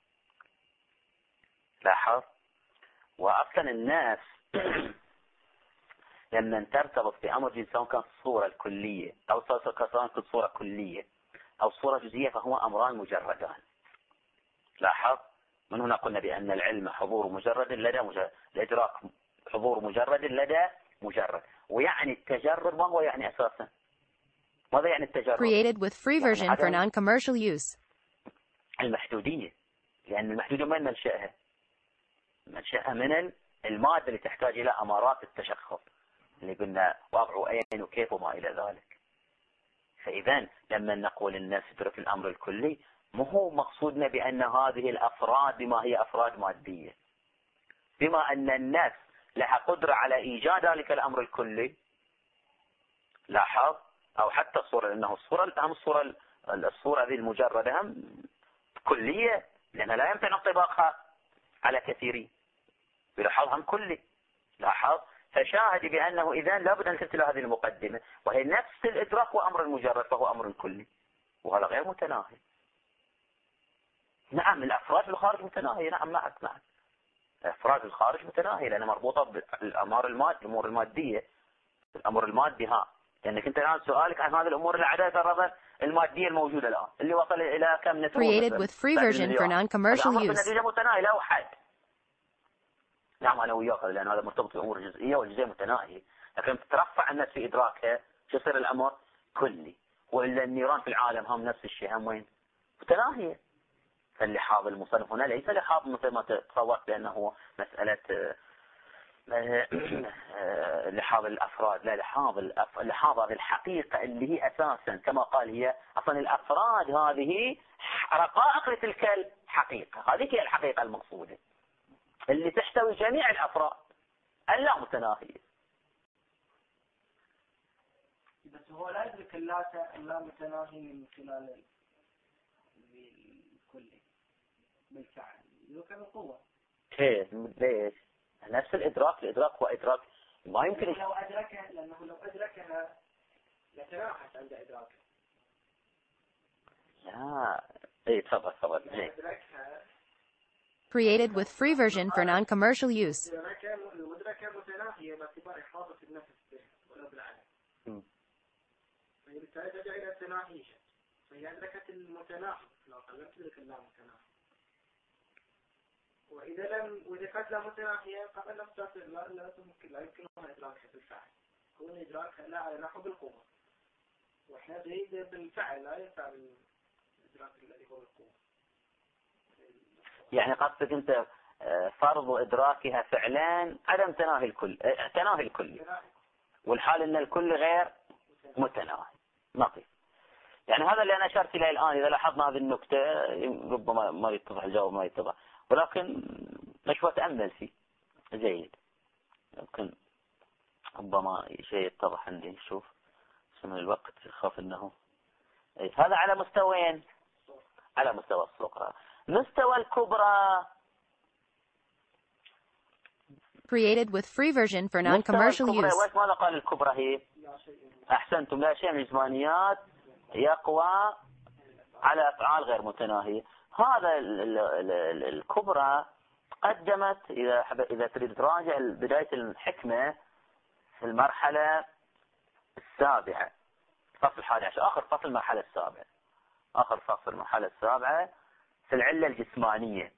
لاحظ، وأصلا الناس لما ترتبط بأمر جنسي سواء كانت الصورة الكلية أو سواء كانت صورة كلية أو صورة جزئية فهو أمران مجردان. لاحظ، من هنا قلنا بأن العلم حضور مجرد لدى مجرد، الإدراك حضور مجرد لدى مجرد. ويعني التجرد ما هو يعني أساسا؟ ماذا يعني التجرد؟ Created with free version يعني for non-commercial use. المحدودية، لأن المحدودية من منشأها؟ منشأها من المادة اللي تحتاج إلى أمارات التشخص اللي قلنا وضعه أين وكيف وما إلى ذلك. فإذا لما نقول الناس تدرك الأمر الكلي مو هو مقصودنا بأن هذه الأفراد بما هي أفراد مادية، بما أن الناس لها قدرة على إيجاد ذلك الأمر الكلي. لاحظ، أو حتى الصورة، لأنه الصورة الأهم الصورة الصورة هذه المجردة هم كلية، لأنها لا يمكن انطباقها على كثيرين، بلاحظ هم كلي. لاحظ، فشاهد بأنه إذا لابد أن تمثل هذه المقدمة، وهي نفس الإدراك وأمر المجرد فهو أمر كلي، وهذا غير متناهي. نعم الأفراد الخارج متناهية، نعم معك معك الأفراد الخارج متناهية لأنها مربوطة بالأمر المادي، الأمور المادية، الأمر المادي. ها لأنك أنت الآن سؤالك عن هذه الأمور العدد الرضا المادية الموجودة الآن اللي وصل إلى كم نتورك. Created with free version for non-commercial use. النتيجة متناهية لا حد. نعم أنا وياك، لأن هذا مرتبط بالأمور الجزئية والجزئية متناهية، لكن تترفع الناس في إدراكها يصير الأمر كلي. وإلا النيران في العالم هم نفس الشيء، هم وين متناهية. فاللحاظ المصنف هنا ليس لحاظ مثل ما تصورت بأنه مسألة لحاظ الأفراد، لا، لحاظ لحاظ هذه الحقيقة اللي هي أساسا كما قال هي أصلا الأفراد هذه رقائق لتلك الحقيقة، هذه هي الحقيقة المقصودة اللي تحتوي جميع الأفراد اللا متناهية. بس هو لا يدرك اللا متناهي من خلال الكلي بالفعل، يدرك بالقوة. كيف؟ ليش؟ نفس الإدراك، الإدراك هو إدراك ما يمكن. لو أدركها، لأنه لو أدركها يتناقص عند إدراكه. لا، إيه تفضل تفضل. Created with free version for non-commercial use. المدركة متناهية باعتبار إحاطة النفس به ولا بالعدد. فبالتالي ترجع إلى التناهية، فهي أدركت المتناهي لو لم تدرك اللا متناهي. وإذا لم وإذا كانت لا متناهية فقد لم تصل لا لا ممكن لا يمكنها إدراكها بالفعل. يكون إدراكها لا على نحو بالقوة. وإحنا نريد بالفعل لا ينفع الإدراك الذي هو بالقوة. يعني قصدك أنت فرض إدراكها فعلان عدم تناهي الكل تناهي الكل والحال أن الكل غير متناهي. نطيف. يعني هذا اللي أنا أشرت إليه الآن. إذا لاحظنا هذه النكتة ربما ما يتضح الجواب ما يتضح ولكن نشوى تأمل فيه جيد. يمكن ربما شيء يتضح عندي. شوف من الوقت خاف أنه هذا على مستوين. على مستوى الصغرى. مستوى الكبرى created with free version for non-commercial use. وش ماذا قال الكبرى هي؟ أحسنتم. لا شيء من الجسمانيات يقوى على أفعال غير متناهية. هذا الكبرى قدمت إذا إذا تريد تراجع بداية الحكمة في المرحلة السابعة فصل الحادي عشر آخر فصل المرحلة السابعة آخر فصل المرحلة السابعة في العلة الجسمانية.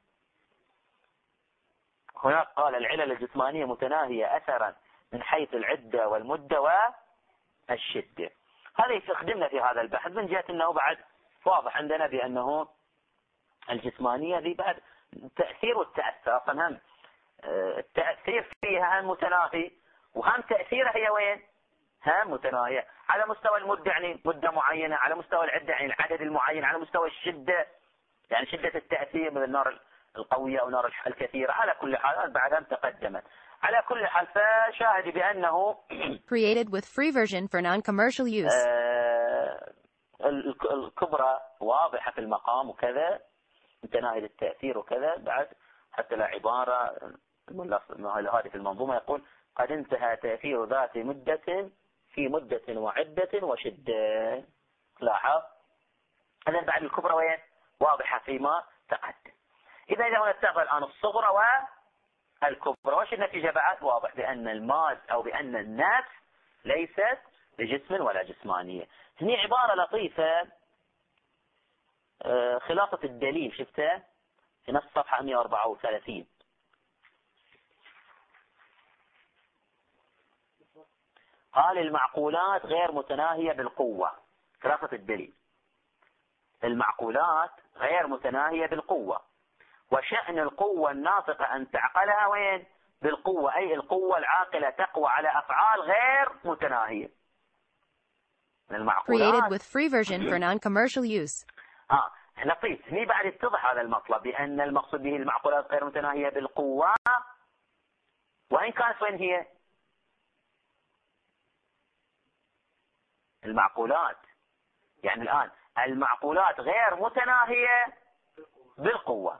هناك قال العلل الجسمانية متناهية أثرا من حيث العدة والمدة والشدة. هذا يستخدمنا في هذا البحث من جهة أنه بعد واضح عندنا بأنه الجسمانية ذي بعد تأثير والتأثير أصلا هم التأثير فيها هم متناهي وهم تأثيرها هي وين هم متناهية. على مستوى المدة يعني مدة معينة. على مستوى العدة يعني العدد المعين. على مستوى الشدة يعني شدة التأثير من النار القوية أو نار الكثيرة. على كل حال بعدها تقدمت. على كل حال فشاهد بأنه created with free version for non-commercial use. آه الكبرى واضحة في المقام وكذا متناهي التأثير وكذا بعد حتى لا عبارة هذه في المنظومة يقول قد انتهى تأثير ذات مدة في مدة وعدة وشدة. لاحظ. إذا بعد الكبرى وين واضحة فيما تقدم. إذا إذا نتابع الآن الصغرى والكبرى وش النتيجة بعد؟ واضح بأن الماس أو بأن النفس ليست بجسم ولا جسمانية. هني عبارة لطيفة خلاصة الدليل شفتها في نفس صفحة مئة وأربعة وثلاثين. قال المعقولات غير متناهية بالقوة. خلاصة الدليل المعقولات غير متناهية بالقوة وشأن القوة الناطقة أن تعقلها وين بالقوة أي القوة العاقلة تقوى على أفعال غير متناهية. created with free version for non-commercial use. ها لطيف. هني بعد يتضح هذا المطلب بأن المقصود به المعقولات غير متناهية بالقوة وإن كانت وين هي المعقولات. يعني الآن المعقولات غير متناهية بالقوة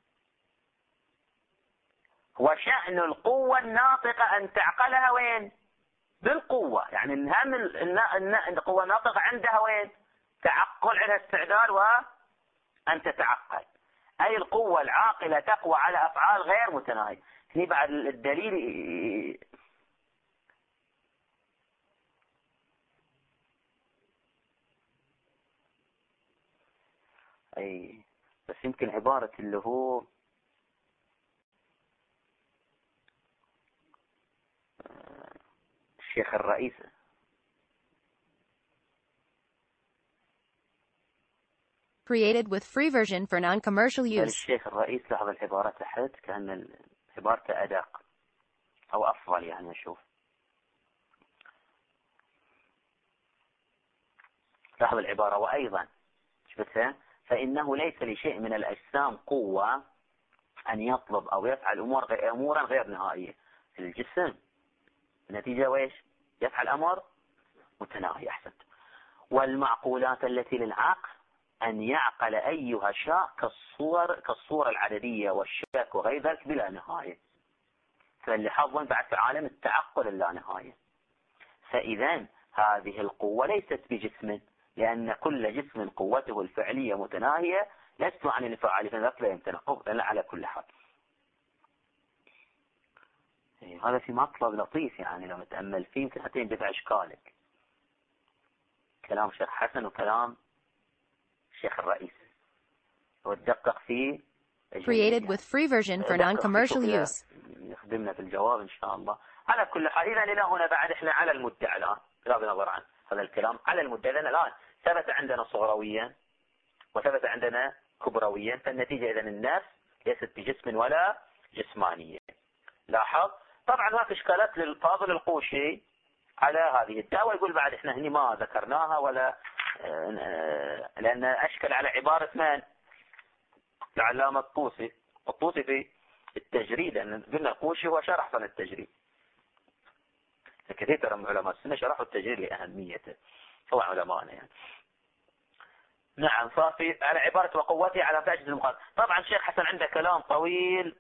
وشأن القوة الناطقة أن تعقلها وين بالقوة. يعني هم القوة الناطقة عندها وين تعقل عندها استعداد وأن تتعقل أي القوة العاقلة تقوى على أفعال غير متناهية. هنا بعد الدليل أي بس يمكن عبارة اللي هو الشيخ الرئيس created with free version for non-commercial use. الشيخ الرئيس لاحظ العبارة تحت كأن عبارته أدق أو أفضل. يعني أشوف لاحظ العبارة وأيضا شفتها فإنه ليس لشيء من الأجسام قوة أن يطلب أو يفعل أمور غير أمورا غير نهائية. في الجسم النتيجة ويش يفعل أمر متناهي. أحسنت. والمعقولات التي للعقل أن يعقل أيها شاء كالصور كالصورة العددية والشك وغير ذلك بلا نهاية. فاللي حظا بعد في عالم التعقل اللا نهاية. فإذا هذه القوة ليست بجسم لأن كل جسم قوته الفعلية متناهية لست عن الفعال فذلك لا يمتنقض إلا على كل حال. هذا في مطلب لطيف يعني لو نتأمل فيه يمكن حتى ينبع إشكالك. كلام شيخ حسن وكلام الشيخ الرئيس وتدقق فيه Created with free version for non-commercial use. يخدمنا في الجواب إن شاء الله. على كل حال إذا إلى هنا بعد إحنا على المدعى الآن بغض النظر عن هذا الكلام على المدعى لأن الآن ثبت عندنا صغرويا وثبت عندنا كبرويا، فالنتيجة إذن النفس ليست بجسم ولا جسمانية. لاحظ طبعا ما في إشكالات للفاضل القوشي على هذه الدعوة، يقول بعد إحنا هني ما ذكرناها ولا لأن أشكل على عبارة من؟ العلامة الطوسي. الطوسي في التجريد، لأن قلنا القوشي هو شرح فن التجريد. كثير من علماء السنة شرحوا التجريد لأهميته، هو علماءنا يعني. نعم، ففي على عبارة وقوته على تعجز المقارنة. طبعا الشيخ حسن عنده كلام طويل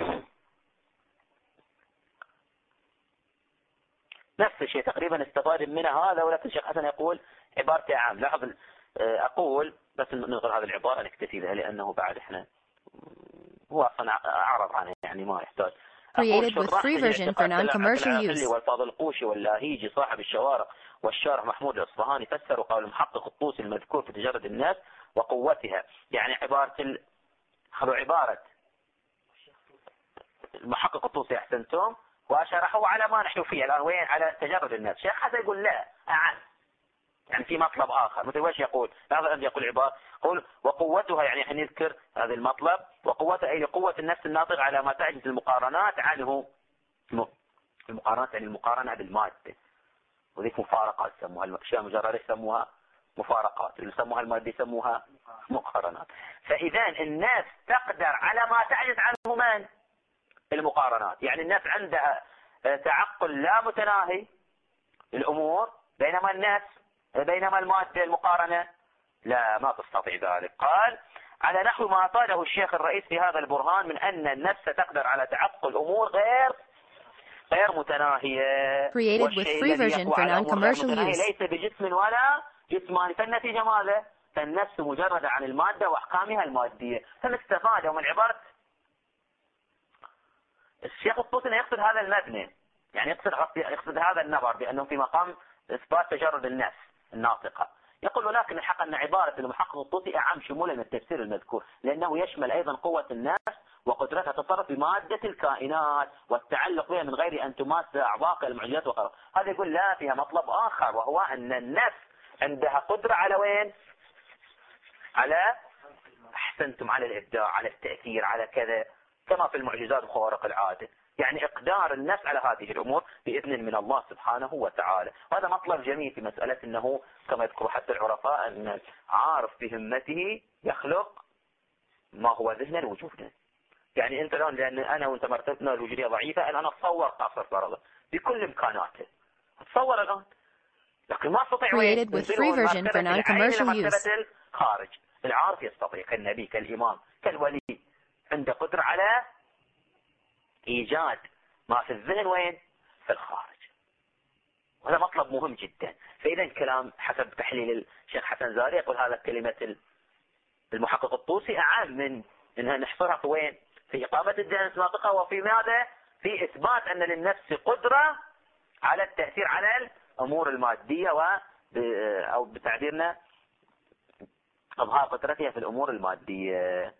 نفس الشيء تقريبا استفاد منه هذا، ولكن الشيخ حسن يقول عبارته عام. لاحظ أقول بس نقرأ هذه العبارة نكتفي بها لأنه بعد إحنا هو أصلا أعرض عنه يعني ما يحتاج. Created with free version for non-commercial use. والفاضل القوشي واللاهيجي صاحب الشوارق والشارح محمود الأصفهاني فسروا قول المحقق الطوسي المذكور في تجرد الناس وقوتها، يعني عبارة ال... خلوا عبارة المحقق الطوسي أحسنتم وشرحوا على ما نحن فيه الآن وين على تجرد الناس. شيخ حسن يقول لا أعم، يعني في مطلب آخر مثل وش يقول؟ هذا أن يقول عبارة قول وقوتها، يعني احنا نذكر هذا المطلب وقوتها أي قوة النفس الناطقة على ما تعجز المقارنات عنه. المقارنات يعني المقارنة بالمادة، وذيك مفارقات يسموها الأشياء مجرد يسموها مفارقات، اللي يسموها المادة يسموها مقارنات. فإذا الناس تقدر على ما تعجز عنه من؟ المقارنات، يعني الناس عندها تعقل لا متناهي الأمور، بينما الناس بينما المادة المقارنة لا ما تستطيع ذلك. قال على نحو ما أطاله الشيخ الرئيس في هذا البرهان من أن النفس تقدر على تعقل أمور غير غير متناهية. Created with free version for non-commercial use. ليس بجسم ولا جسماني، فالنتيجة ماذا؟ فالنفس مجردة عن المادة وأحكامها المادية. فنستفاد من عبارة الشيخ الطوسي يقصد هذا المبنى، يعني يقصد يقصد هذا النظر بأنه في مقام إثبات تجرد النفس الناطقة. يقول ولكن الحق أن عبارة المحقق الطوسي أعم شمولا من التفسير المذكور، لأنه يشمل أيضا قوة النفس وقدرتها التصرف بمادة الكائنات والتعلق بها من غير أن تماس أعضاء المعجزات وغيرها. هذا يقول لا، فيها مطلب آخر وهو أن النفس عندها قدرة على وين؟ على أحسنتم على الإبداع، على التأثير، على كذا، كما في المعجزات وخوارق العادة، يعني إقدار النفس على هذه الأمور بإذن من الله سبحانه وتعالى. وهذا مطلب جميل في مسألة أنه كما يذكر حتى العرفاء أن عارف بهمته يخلق ما هو ذهنا وجودا. يعني أنت الآن لأن أنا وأنت مرتبتنا الوجودية ضعيفة، الآن أتصور قصر فرضا بكل إمكاناته، أتصور الآن، لكن ما أستطيع Created with free version for non-commercial use. الخارج. العارف يستطيع كالنبي كالإمام كالولي، عنده قدرة على إيجاد ما في الذهن وين؟ في الخارج. وهذا مطلب مهم جدا. فإذا كلام حسب تحليل الشيخ حسن زاري يقول هذا كلمة المحقق الطوسي أعم من أنها نحصرها في وين؟ في إقامة الذهن الناطقة، وفي ماذا؟ في إثبات أن للنفس قدرة على التأثير على الأمور المادية و أو بتعبيرنا إظهار قدرتها في الأمور المادية.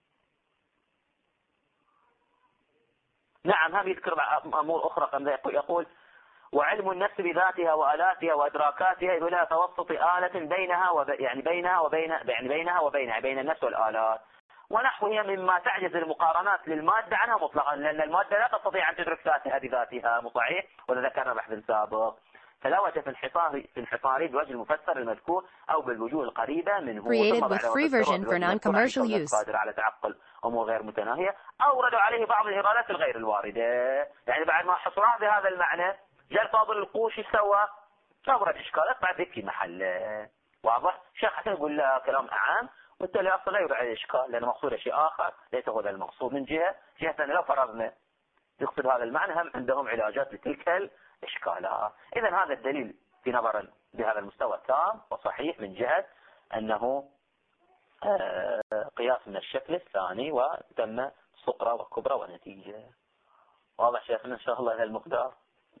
نعم، هم يذكر أمور أخرى يقول وعلم النفس بذاتها وآلاتها وإدراكاتها بلا توسط آلة بينها وب... يعني بينها وبين يعني بينها وبينها بين النفس والآلات ونحوها مما تعجز المقارنات للمادة عنها مطلقا، لأن المادة لا تستطيع أن تدرك ذاتها بذاتها مطيع، ولا ذكرنا بحث سابق. فلا وجه في انحصار في انحصاره بوجه المفسر المذكور أو بالوجوه القريبة منه. Created with free version for non-commercial use. قادر على تعقل أمور غير متناهية، أوردوا عليه بعض الإرادات الغير الواردة. يعني بعد ما حصرها بهذا المعنى جاء الفاضل القوشي سوى أورد إشكالات بعد ذيك في محله. واضح؟ شيخ حسن يقول له كلام أعام وبالتالي أصلا لا يوضع عليه إشكال، لأن مقصود شيء آخر ليس هو المقصود من جهة جهة ثانية. لو فرضنا يقصد هذا المعنى هم عندهم علاجات لتلك الإشكالات. إذا هذا الدليل في نظر بهذا المستوى تام وصحيح من جهة أنه قياس من الشكل الثاني وتم صقرة وكبرى ونتيجة. واضح شيخنا إن شاء الله هذا المقدار.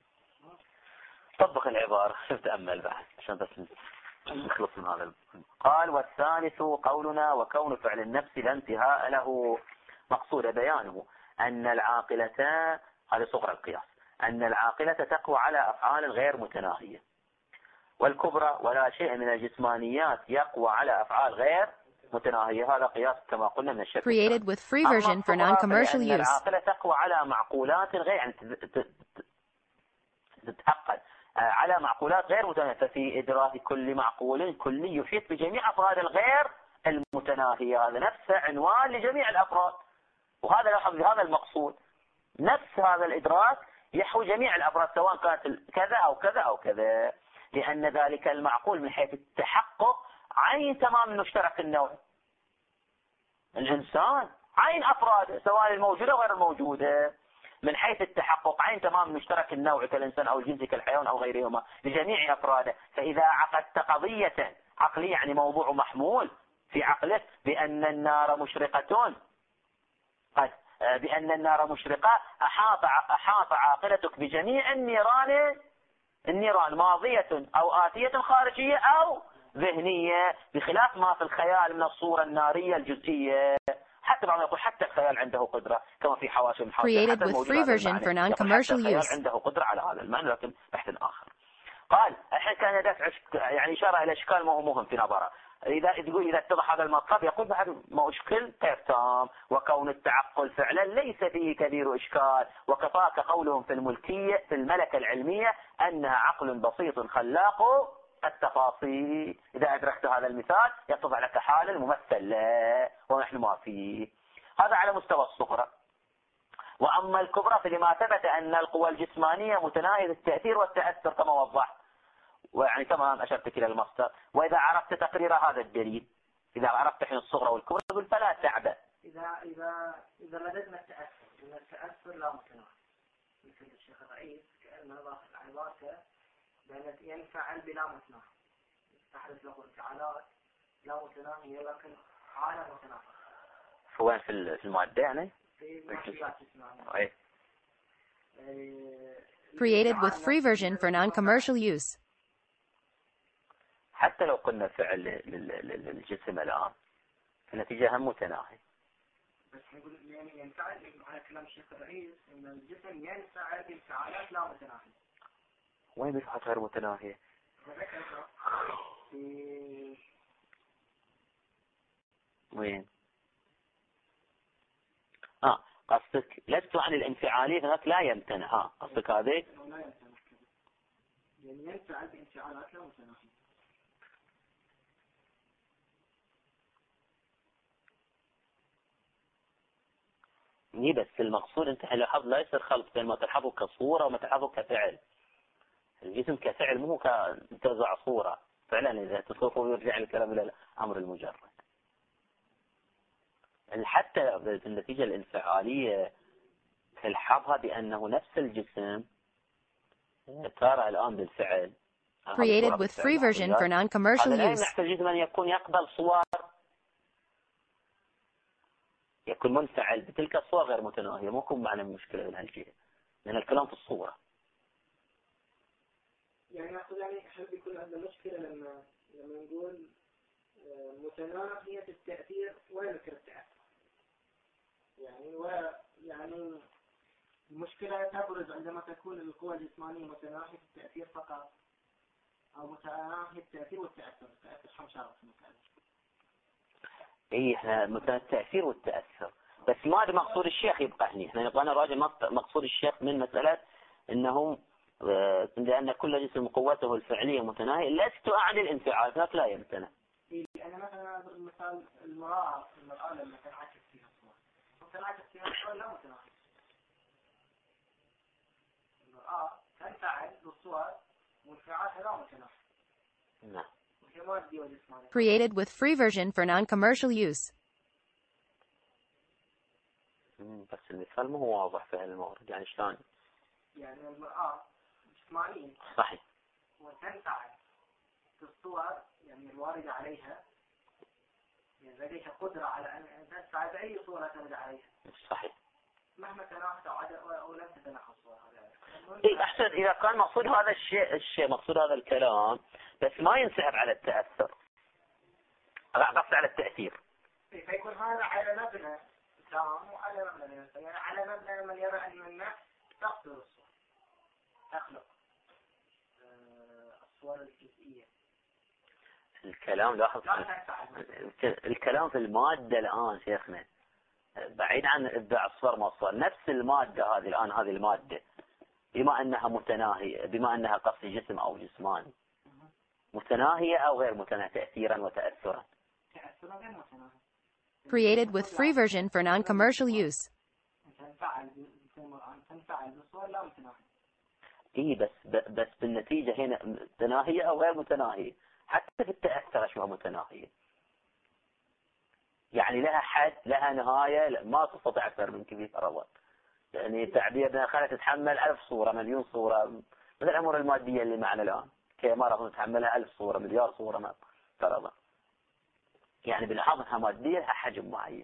طبق العبارة، شوف تأمل بعد عشان بس نخلص من هذا. قال والثالث قولنا وكون فعل النفس لا انتهاء له مقصود بيانه أن العاقلة، هذه صغرى القياس، أن العاقلة تقوى على أفعال غير متناهية، والكبرى ولا شيء من الجسمانيات يقوى على أفعال غير متناهية. هذا قياس كما قلنا من الشكل. Created with free version for non-commercial use. العاقلة تقوى على معقولات غير، يعني تتعقل على معقولات غير متناهية، ففي إدراك كل معقول كلي يحيط بجميع أفراد الغير المتناهية. هذا نفسه عنوان لجميع الأفراد، وهذا لاحظ هذا المقصود، نفس هذا الإدراك يحوي جميع الأفراد سواء كانت كذا أو كذا أو كذا، لأن ذلك المعقول من حيث التحقق عين تمام المشترك النوع. الإنسان عين أفراده سواء الموجودة غير الموجودة، من حيث التحقق عين تمام المشترك النوع كالإنسان أو الجنس كالحيوان أو غيرهما لجميع أفراده. فإذا عقدت قضية عقلية، يعني موضوع محمول في عقله بأن النار مشرقة، قد بأن النار مشرقة، أحاط أحاط عاقلتك بجميع النيران النيران ماضية أو آتية خارجية أو ذهنية، بخلاف ما في الخيال من الصورة النارية الجزئية. حتى بعضهم يقول حتى الخيال عنده قدرة، كما في حواشي من حواشي Created with free version for non-commercial use. عنده قدرة على هذا المعنى، لكن بحث آخر. قال الحين كان دفع يعني إشارة إلى إشكال ما هو مهم في نظره. إذا تقول إذا اتضح هذا المطلب، يقول بعد ما أشكل غير تام، وكون التعقل فعلا ليس فيه كبير إشكال، وكفاك قولهم في الملكية في الملكة العلمية أنها عقل بسيط خلاق التفاصيل. إذا أدركت هذا المثال يتضح لك حال الممثل لا ونحن ما فيه. هذا على مستوى الصغرى. وأما الكبرى فلما ثبت أن القوى الجسمانية متناهية التأثير والتأثر كما وضحت، ويعني تمام أشرت إلى المصدر. وإذا عرفت تقرير هذا الدليل، إذا عرفت حين الصغرى والكبرى تقول فلا تعبأ. إذا إذا إذا رددنا التأثر، إن التأثر لا متناهي، مثل الشيخ الرئيس كأنه ضاف عبارته بأن ينفعل بلا متناهي، تحدث له انفعالات لا متناهية لكن حالة متناهية. وين في في المعدة يعني؟ في معدات جسمانية. Created with free version for non-commercial use. حتى لو قلنا فعل للجسم الآن النتيجة هم متناهي. بس نقول يعني ينفعل على كلام الشيخ الرئيس إن الجسم ينفعل بانفعالات لا متناهية. وين بانفعالات غير متناهية؟ وين؟ آه قصدك لست عن الانفعالية هناك لا يمتنع. ها قصدك هذه؟ لا يمتنع يعني ينفعل بانفعالات لا متناهية. ني بس المقصود انت لاحظ لا يصير خلط بين ما تلحظه كصورة وما تلحظه كفعل. الجسم كفعل مو كتوزع صورة فعلا. إذا تصرفه ويرجع الكلام إلى الأمر المجرد. حتى النتيجة الانفعالية تلحظها بأنه نفس الجسم ترى الآن بالفعل. Created with free version for non-commercial use. هذا نحتاج الجسم أن يكون يقبل صور، يكون منفعل بتلك الصور غير متناهية. مو يكون معنا مشكلة من هالجهة، لأن الكلام في الصورة. يعني أقول يعني هل بيكون عندنا مشكلة لما لما نقول متناهية التأثير وينكر التأثير؟ يعني ويعني المشكلة تبرز عندما تكون القوى الجسمانية متناهية التأثير فقط، أو متناهية التأثير والتأثر. التأثير حمشارة في المكان. إيه إحنا مثلا التأثير والتأثر، بس ما ده مقصود الشيخ يبقى هني. إحنا نبغى نراجع مقصود الشيخ من مسألة إنهم لأن كل جسم قوته الفعلية متناهية. لست أعني الانفعال هناك لا يمتنع. أنا مثلا أضرب مثال المرأة المرأة لما تنعكس فيها الصور، تنعكس فيها الصور لا متناهية. المرأة تنفعل بالصور وانفعالها لا متناهي. نعم. Created with free version for non-commercial use. بس المثال مو هو واضح في هالمورد، يعني شلون؟ يعني المرأة جسمانية صحيح وتنفعل في الصور يعني الواردة عليها، يعني لديها قدرة على أن تنفعل بأي صورة ترد عليها. صحيح مهما تناقض أو أو لم تتناقض الصورة. إيه أحسن إذا كان مقصود هذا الشيء الشيء مقصود هذا الكلام، بس ما ينسحب على التأثر، قصد على التأثير. فيكون هذا على مبنى تام وعلى مبنى لا ينفع، يعني على مبنى من يرى أن النفس تقتل الصور، تخلق الصور الجزئية. الكلام لاحظ الكلام في المادة الآن شيخنا بعيد عن إبداع الصور ما الصور، نفس المادة هذه الآن، هذه المادة بما أنها متناهية، بما أنها قصد جسم أو جسمان، متناهية أو غير متناهية تأثيرا وتأثرا؟ تأثرا غير متناهي. Created with free version for non-commercial use. تنفعل تنفعل بالصور لا متناهي. إيه بس بس بالنتيجة هنا متناهية أو غير متناهية، حتى في التأثر أشبه متناهية، يعني لها حد لها نهاية، ما تستطيع أكثر من كذي فرضا. يعني تعبيرنا خلت تتحمل ألف صورة مليون صورة، مثل الأمور المادية اللي معنا الآن كاميرا تتحملها ألف صورة مليار صورة ما فرضا، يعني بالحاظ انها مادية لها حجم معين.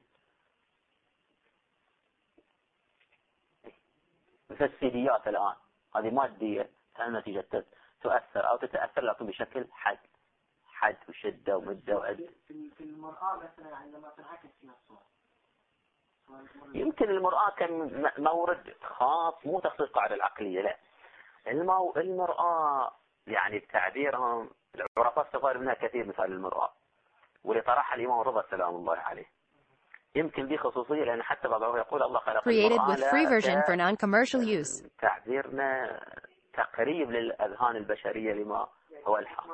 مثل السيديات الآن هذه مادية نتيجة تؤثر أو تتأثر لكن بشكل حد حد وشدة ومدة وعد. في المرآة مثلا عندما تنعكس فيها الصور، يمكن المرآة كان مورد خاص مو تخصيص القاعدة العقلية، لا المو... المرآة يعني بتعبيرهم العرفاء استفاد منها كثير مثال المرآة، واللي طرحها الإمام الرضا سلام الله عليه. يمكن دي خصوصية لأن حتى بعضهم يقول الله خلق Created المرآة with free version for non-commercial ك... use. تعبيرنا تقريب للأذهان البشرية لما هو الحق.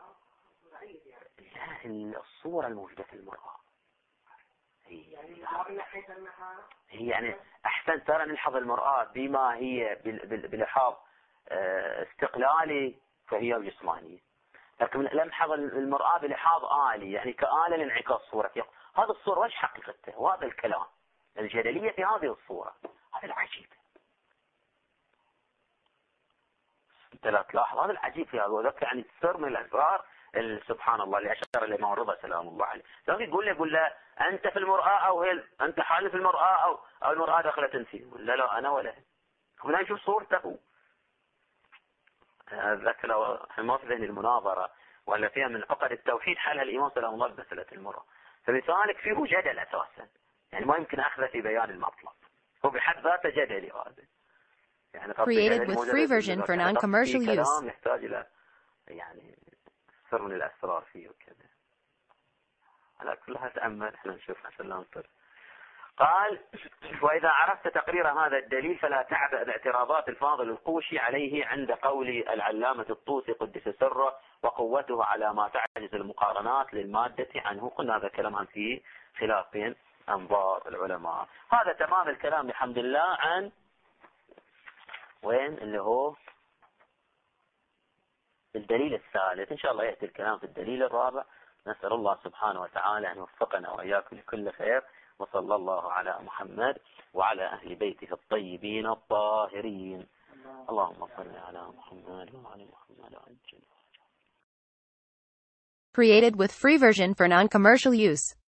الصورة الموجودة في المرآة هي هي يعني أحسن ترى نلحظ المرآة بما هي بلحاظ استقلالي فهي جسمانية، لكن نلحظ المرآة بلحاظ آلي يعني كآلة لانعكاس صورة. هذا الصورة وش حقيقته؟ وهذا الكلام الجدلية في هذه الصورة، هذا العجيب. انت لا تلاحظ هذا العجيب في هذا، وذلك يعني سر من الأسرار سبحان الله اللي أشار الإمام الرضا سلام الله عليه. لكن يقول له يقول له أنت في المرآة أو هي أنت حالي في المرآة أو أو المرآة دخلت فيه، ولا لا أنا ولا هو، لا نشوف صورته. ذاك لو ما في ذهن المناظرة ولا فيها من عقد التوحيد حالها الإمام سلام الله بمسألة المرآة، فلذلك فيه جدل أساسا، يعني ما يمكن أخذه في بيان المطلب، هو بحد ذاته جدلي هذا. يعني Created with free version for non-commercial use. يحتاج إلى يعني سر من الأسرار فيه وكذا. على كلها تأمل احنا نشوف عشان لا نطر. قال وإذا عرفت تقرير هذا الدليل فلا تعبأ باعتراضات الفاضل القوشي عليه عند قول العلامة الطوسي قدس سره وقوته على ما تعجز المقارنات للمادة عنه. قلنا هذا كلام فيه خلاف بين أنظار العلماء. هذا تمام الكلام بحمد الله عن وين اللي هو الدليل الثالث. إن شاء الله يأتي الكلام في الدليل الرابع. نسأل الله سبحانه وتعالى أن يوفقنا وإياكم لكل خير، وصلى الله على محمد وعلى أهل بيته الطيبين الطاهرين. اللهم صل على محمد وعلى محمد وعلى. Created with free version for non-commercial use.